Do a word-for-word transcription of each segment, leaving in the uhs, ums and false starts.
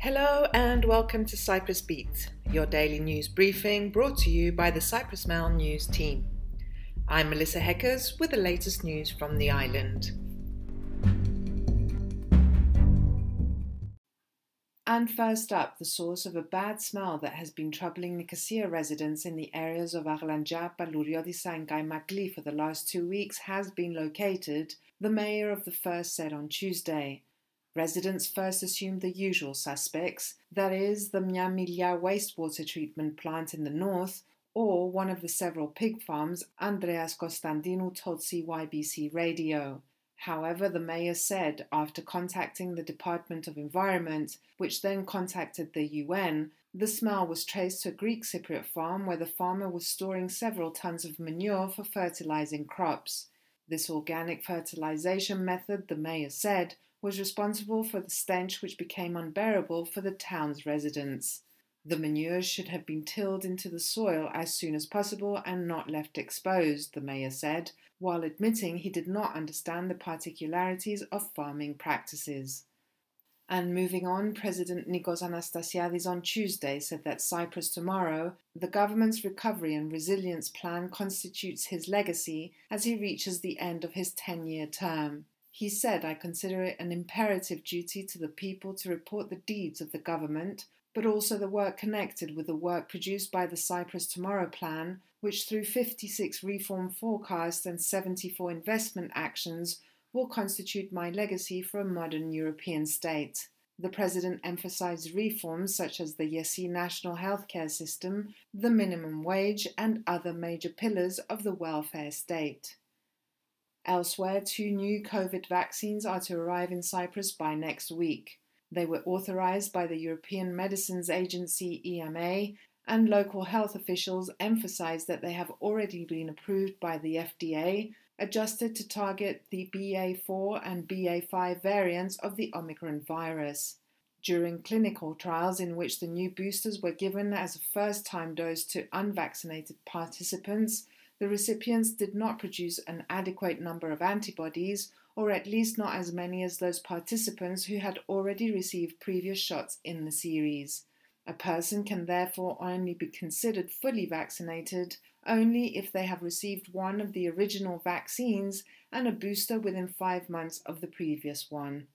Hello and welcome to Cyprus Beat, your daily news briefing brought to you by the Cyprus Mail news team. I'm Melissa Heckers with the latest news from the island. And first up, the source of a bad smell that has been troubling Nicosia residents in the areas of Arlanca, Palouriotissa and Kaimakli for the last two weeks has been located, the mayor of the first said on Tuesday. Residents first assumed the usual suspects, that is, the Miamilia wastewater treatment plant in the north, or one of the several pig farms, Andreas Constantinou told C Y B C Radio. However, the mayor said, after contacting the Department of Environment, which then contacted the U N, the smell was traced to a Greek Cypriot farm where the farmer was storing several tons of manure for fertilizing crops. This organic fertilization method, the mayor said, was responsible for the stench which became unbearable for the town's residents. The manure should have been tilled into the soil as soon as possible and not left exposed, the mayor said, while admitting he did not understand the particularities of farming practices. And moving on, President Nikos Anastasiadis on Tuesday said that Cyprus Tomorrow, the government's recovery and resilience plan, constitutes his legacy as he reaches the end of his ten-year term. He said, "I consider it an imperative duty to the people to report the deeds of the government, but also the work connected with the work produced by the Cyprus Tomorrow Plan, which through fifty-six reform forecasts and seventy-four investment actions will constitute my legacy for a modern European state." The president emphasized reforms such as the Yesi national healthcare system, the minimum wage, and other major pillars of the welfare state. Elsewhere, two new COVID vaccines are to arrive in Cyprus by next week. They were authorized by the European Medicines Agency E M A, and local health officials emphasized that they have already been approved by the F D A, adjusted to target the B A four and B A five variants of the Omicron virus. During clinical trials in which the new boosters were given as a first-time dose to unvaccinated participants, the recipients did not produce an adequate number of antibodies, or at least not as many as those participants who had already received previous shots in the series. A person can therefore only be considered fully vaccinated only if they have received one of the original vaccines and a booster within five months of the previous one.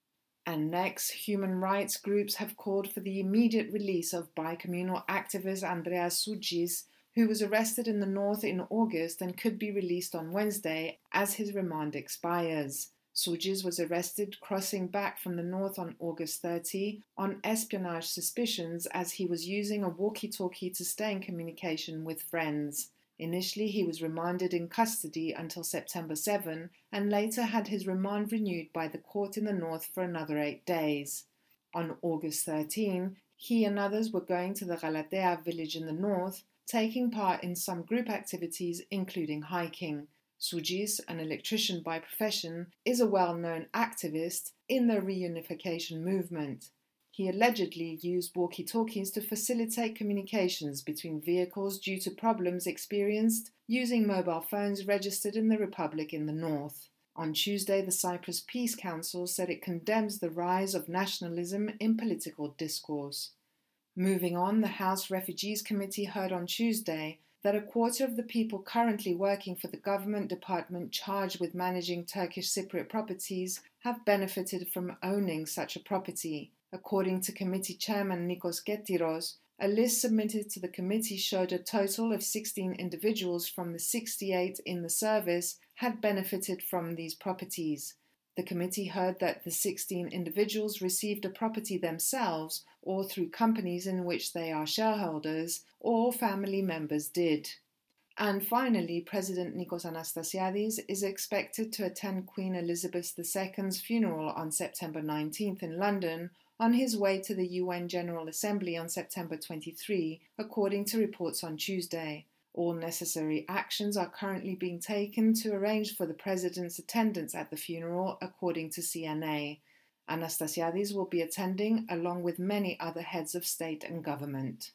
And next, human rights groups have called for the immediate release of bicommunal activist Andreas Sougis, who was arrested in the north in August and could be released on Wednesday as his remand expires. Sougis was arrested crossing back from the north on August thirtieth on espionage suspicions as he was using a walkie-talkie to stay in communication with friends. Initially, he was remanded in custody until September seventh and later had his remand renewed by the court in the north for another eight days. On August thirteenth, he and others were going to the Galatea village in the north, taking part in some group activities including hiking. Sougis, an electrician by profession, is a well-known activist in the reunification movement. He allegedly used walkie-talkies to facilitate communications between vehicles due to problems experienced using mobile phones registered in the Republic in the north. On Tuesday, the Cyprus Peace Council said it condemns the rise of nationalism in political discourse. Moving on, the House Refugees Committee heard on Tuesday that a quarter of the people currently working for the government department charged with managing Turkish Cypriot properties have benefited from owning such a property. According to committee chairman Nikos Getiros, a list submitted to the committee showed a total of sixteen individuals from the sixty-eight in the service had benefited from these properties. The committee heard that the sixteen individuals received a property themselves or through companies in which they are shareholders, or family members did. And finally, President Nikos Anastasiadis is expected to attend Queen Elizabeth the Second's funeral on September nineteenth in London, on his way to the U N General Assembly on September twenty-third, according to reports on Tuesday. All necessary actions are currently being taken to arrange for the President's attendance at the funeral, according to C N A. Anastasiadis will be attending along with many other heads of state and government.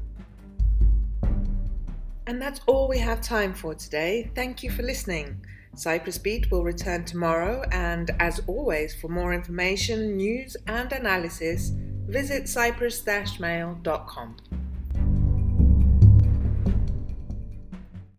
And that's all we have time for today. Thank you for listening. Cyprus Beat will return tomorrow, and as always, for more information, news and analysis, visit cyprus dash mail dot com.